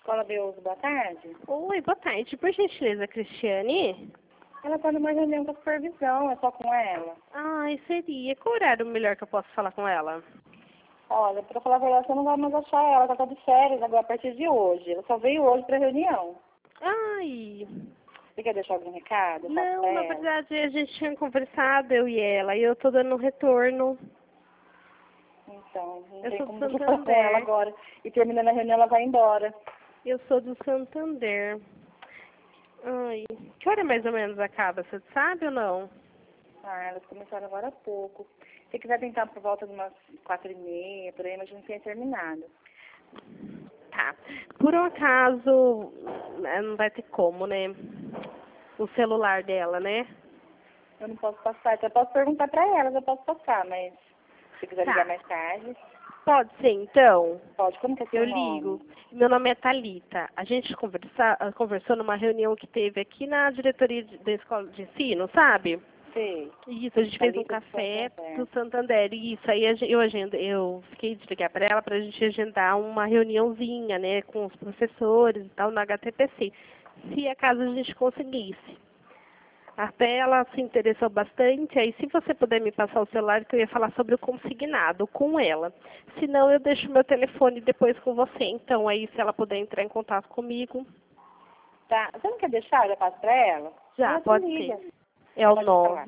Escola Beuso, boa tarde. Oi, boa tarde. Por gentileza, Cristiane? Ela está numa reunião com a supervisão, é só com ela. Ai, seria. Qual horário melhor que eu posso falar com ela? Olha, para falar a verdade, você não vai mais achar ela, ela está de férias agora a partir de hoje. Ela só veio hoje para a reunião. Ai, Você quer deixar algum recado? Eu faço não, pra na ela. verdade a gente tinha conversado, eu e ela, e eu tô dando um retorno. Então, não Eu tem sou do como você falar com ela Santander. agora. E terminando a reunião, ela vai embora. Eu sou do Santander. Ai, que hora mais ou menos acaba? Você sabe ou não? Ah, elas começaram agora há pouco. Se quiser tentar por volta de umas 4h30, por aí, mas não tinha terminado. Tá. Por um acaso, não vai ter como, né? O celular dela, né? Eu não posso passar, então eu posso perguntar para elas, eu posso passar, mas se quiser ligar Tá. mais tarde, Pode ser, então. pode. Como que é seu Eu nome? ligo. Meu nome é Thalita. A gente conversou numa reunião que teve aqui na diretoria da escola de ensino, sabe? Sei. Isso, a gente fez um Thalita do café Santander. do Santander. Isso, aí eu fiquei de ligar para ela para a gente agendar uma reuniãozinha, né, com os professores e tal, no HTPC. Se acaso a gente conseguisse. Até ela se interessou bastante, aí se você puder me passar o celular, que eu ia falar sobre o consignado com ela. Se não, eu deixo meu telefone depois com você. Então, aí se ela puder entrar em contato comigo, Tá. Você não quer deixar? Eu já passo pra ela? já, Ela te pode liga. ser. É o Pode falar.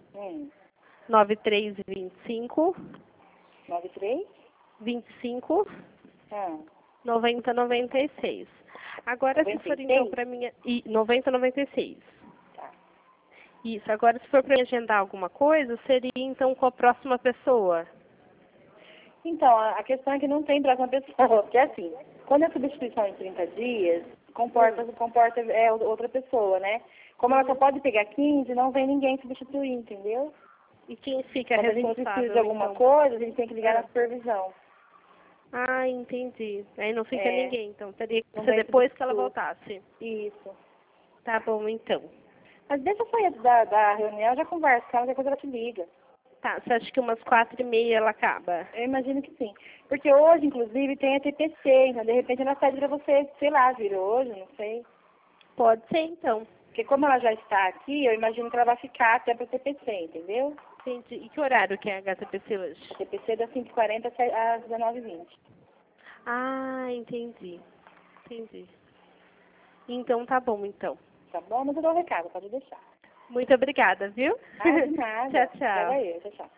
99325 93? 25 Ah, 9096. Agora, se for então 96? para minha... 9096. Tá. Isso, agora se for para agendar alguma coisa, seria então com a próxima pessoa. Então, a questão é que não tem próxima pessoa, porque assim, quando é substituição em 30 dias, comporta outra pessoa, né? Como ela só pode pegar 15, não vem ninguém substituir, entendeu? E quem fica Quando a gente precisa de responsável, alguma então? coisa, a gente tem que ligar na supervisão. Ah, entendi. Aí não fica É, ninguém, então. Teria que não ser vem depois que ela substituto. voltasse. Isso. Tá bom, então. Mas deixa eu sair da reunião, já converso com ela, qualquer coisa ela te liga. Tá, você acha que umas 4h30 ela acaba? Eu imagino que sim. Porque hoje, inclusive, tem a TPC, então de repente ela pede pra você, sei lá, vir hoje, não sei. Pode ser, então. Porque como ela já está aqui, eu imagino que ela vai ficar até pra TPC, entendeu? Entendi. E que horário que é a HTPC A hoje? TPC é das 5h40 às 19h20. Ah, entendi. Entendi. Então tá bom, então. Tá bom? Mas eu dou o recado, pode deixar. Muito obrigada, viu? Ah, de nada. Tchau, tchau. Pega aí, tchau, tchau.